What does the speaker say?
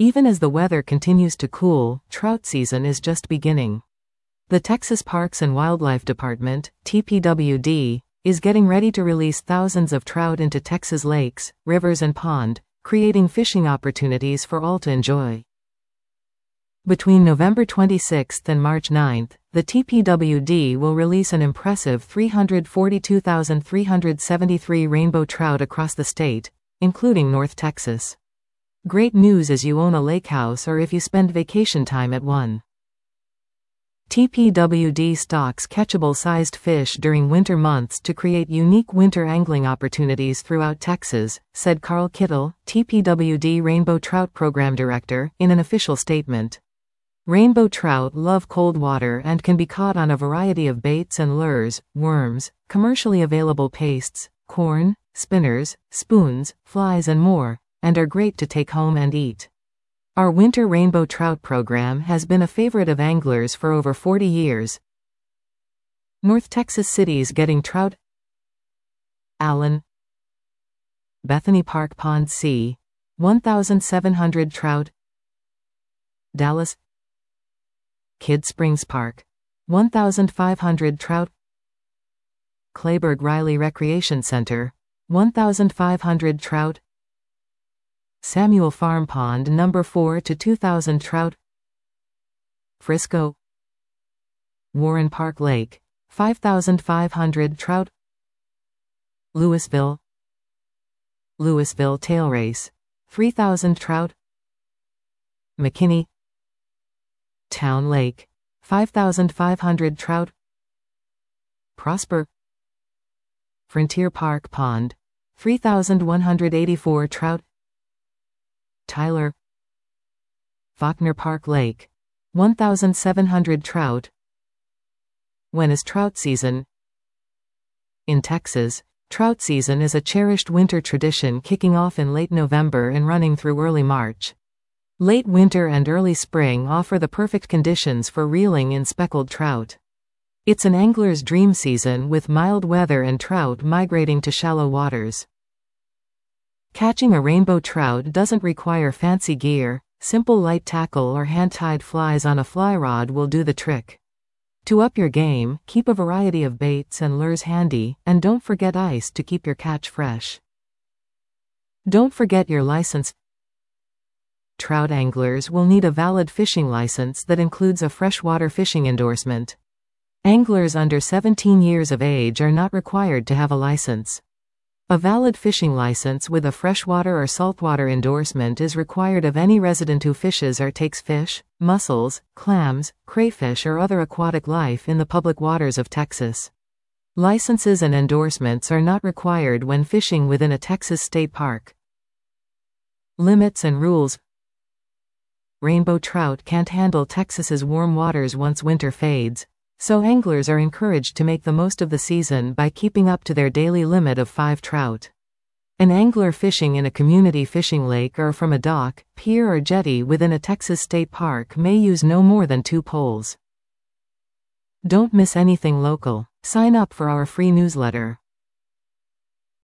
Even as the weather continues to cool, trout season is just beginning. The Texas Parks and Wildlife Department, TPWD, is getting ready to release thousands of trout into Texas lakes, rivers and ponds, creating fishing opportunities for all to enjoy. Between November 26 and March 9, the TPWD will release an impressive 342,373 rainbow trout across the state, including North Texas. Great news as you own a lake house or if you spend vacation time at one. TPWD stocks catchable-sized fish during winter months to create unique winter angling opportunities throughout Texas, said Carl Kittle, TPWD Rainbow Trout Program Director, in an official statement. Rainbow trout love cold water and can be caught on a variety of baits and lures, worms, commercially available pastes, corn, spinners, spoons, flies and more, and are great to take home and eat. Our winter rainbow trout program has been a favorite of anglers for over 40 years. North Texas cities getting trout: Allen, Bethany Park Pond C, 1,700 trout. Dallas, Kidd Springs Park, 1,500 trout. Clayburg Riley Recreation Center, 1,500 trout. Samuel Farm Pond No. 4 to 2,000 trout. Frisco, Warren Park Lake, 5,500 trout. Louisville, Louisville Tail Race, 3,000 trout. McKinney, Town Lake, 5,500 trout. Prosper, Frontier Park Pond, 3,184 trout. Tyler, Faulkner Park Lake, 1,700 trout. When is trout season? In Texas, trout season is a cherished winter tradition kicking off in late November and running through early March. Late winter and early spring offer the perfect conditions for reeling in speckled trout. It's an angler's dream season with mild weather and trout migrating to shallow waters. Catching a rainbow trout doesn't require fancy gear. Simple light tackle or hand-tied flies on a fly rod will do the trick. To up your game, keep a variety of baits and lures handy, and don't forget ice to keep your catch fresh. Don't forget your license. Trout anglers will need a valid fishing license that includes a freshwater fishing endorsement. Anglers under 17 years of age are not required to have a license. A valid fishing license with a freshwater or saltwater endorsement is required of any resident who fishes or takes fish, mussels, clams, crayfish or other aquatic life in the public waters of Texas. Licenses and endorsements are not required when fishing within a Texas state park. Limits and rules. Rainbow trout can't handle Texas's warm waters once winter fades, so anglers are encouraged to make the most of the season by keeping up to their daily limit of 5 trout. An angler fishing in a community fishing lake or from a dock, pier or jetty within a Texas state park may use no more than 2 poles. Don't miss anything local. Sign up for our free newsletter.